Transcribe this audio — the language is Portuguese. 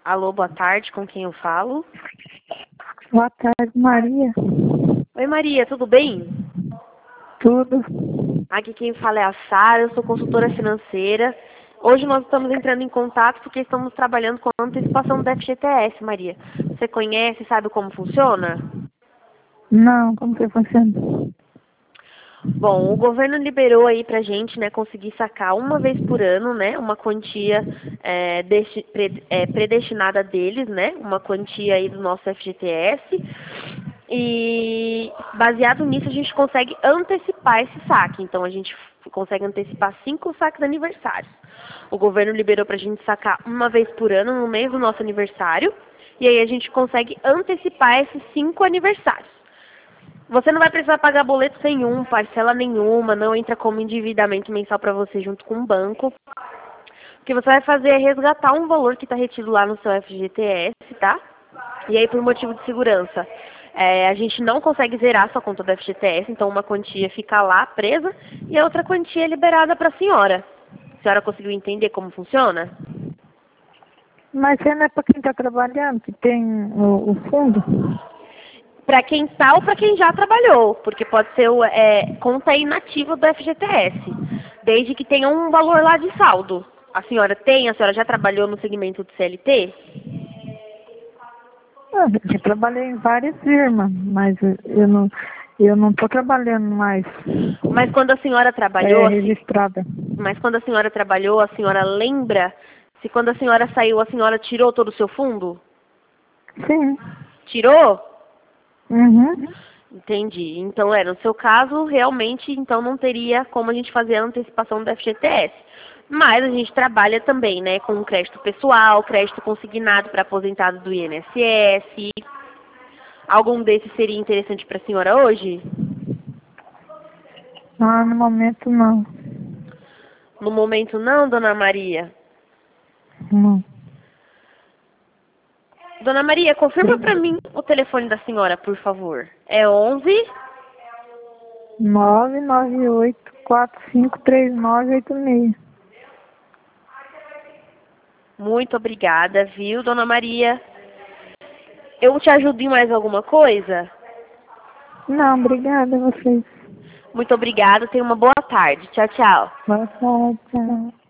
Alô, boa tarde, com quem eu falo? Boa tarde, Maria. Oi, Maria, tudo bem? Tudo? Aqui quem fala é a Sara, eu sou consultora financeira. Hoje nós estamos entrando em contato porque estamos trabalhando com a antecipação do FGTS, Maria. Você conhece, sabe como funciona? Não, como que funciona? Bom, o governo liberou aí pra gente, né, conseguir sacar uma vez por ano, né, uma quantia predestinada deles, né, uma quantia aí do nosso FGTS. E baseado nisso a gente consegue antecipar esse saque. Então a gente consegue antecipar 5 saques aniversários. O governo liberou pra gente sacar uma vez por ano no mês do nosso aniversário. E aí a gente consegue antecipar esses 5 aniversários. Você não vai precisar pagar boleto nenhum, parcela nenhuma, não entra como endividamento mensal para você junto com o banco. O que você vai fazer é resgatar um valor que está retido lá no seu FGTS, tá? E aí, por motivo de segurança, a gente não consegue zerar sua conta do FGTS, então uma quantia fica lá presa e a outra quantia é liberada para a senhora. A senhora conseguiu entender como funciona? Mas você não é para quem está trabalhando, que tem o fundo? Para quem está ou para quem já trabalhou, porque pode ser conta inativa do FGTS, desde que tenha um valor lá de saldo. A senhora tem? A senhora já trabalhou no segmento de CLT? Eu trabalhei em várias firmas, mas eu não estou trabalhando mais. Mas quando a senhora trabalhou, Registrada. mas quando a senhora trabalhou, a senhora lembra se quando a senhora saiu, a senhora tirou todo o seu fundo? Sim. Tirou? Uhum. Entendi. Então, no seu caso, realmente, então não teria como a gente fazer a antecipação do FGTS. Mas a gente trabalha também, né, com crédito pessoal, crédito consignado para aposentados do INSS. Algum desses seria interessante para a senhora hoje? Ah, no momento não. No momento não, dona Maria. Não. Dona Maria, confirma para mim o telefone da senhora, por favor. É 11? 998453986. Muito obrigada, viu, dona Maria? Eu te ajudo em mais alguma coisa? Não, obrigada a vocês. Muito obrigada, tenha uma boa tarde. Tchau, tchau. Boa tarde. Tchau.